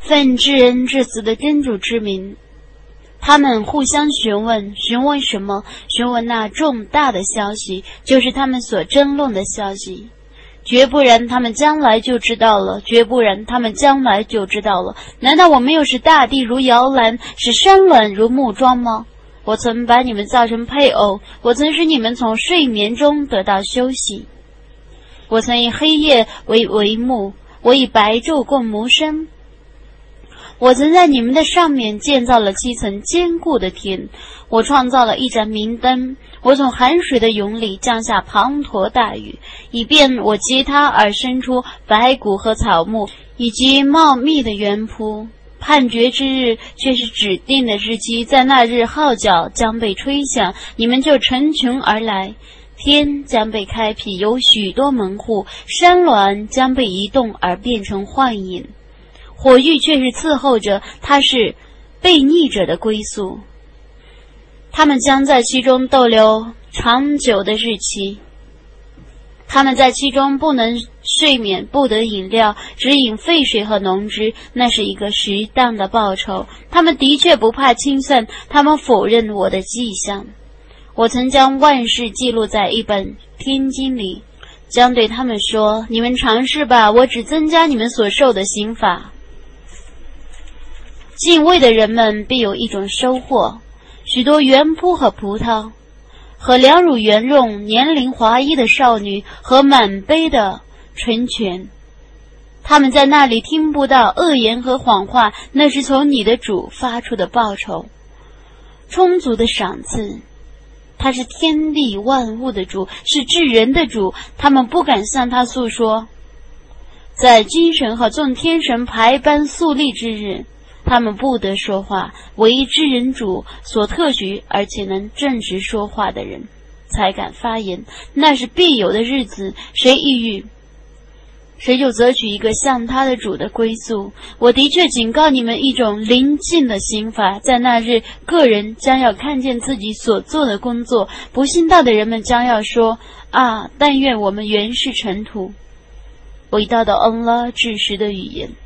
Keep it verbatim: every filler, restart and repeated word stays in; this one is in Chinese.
奉至恩至慈的真主之名。他们互相询问，询问什么？询问那重大的消息，就是他们所争论的消息。绝不然，他们将来就知道了；绝不然，他们将来就知道了。难道我没有使大地如摇篮，使山峦如木桩吗？我曾把你们造成配偶，我曾使你们从睡眠中得到休息。我曾以黑夜为帷幕，我以白昼共谋生。我曾在你们的上面建造了七层坚固的天，我创造了一盏明灯，我从寒水的涌里降下滂沱大雨，以便我接它而生出白骨和草木，以及茂密的园圃。判决之日却是指定的日期，在那日号角将被吹响，你们就成群而来。天将被开辟，有许多门户，山峦将被移动而变成幻影。火狱却是伺候着，它是悖逆者的归宿。他们将在其中逗留长久的日期，他们在其中不能睡眠，不得饮料，只饮沸水和浓汁，那是一个适当的报酬。他们的确不怕清算，他们否认我的迹象。我曾将万事记录在一本天经里，将对他们说：你们尝试吧，我只增加你们所受的刑罚。敬畏的人们必有一种收获，许多园圃和葡萄，和两乳圆润、年龄华衣的少女，和满杯的纯泉。他们在那里听不到恶言和谎话，那是从你的主发出的报酬，充足的赏赐。他是天地万物的主，是至人的主，他们不敢向他诉说。在精神和众天神排班肃立之日，他们不得说话，唯至人主所特许而且能正直说话的人才敢发言，那是必有的日子，谁抑郁，谁就择取一个像他的主的归宿。我的确警告你们一种临近的刑罚，在那日个人将要看见自己所做的工作，不信道的人们将要说：啊，但愿我们原是尘土。伟大的安拉至实的语言。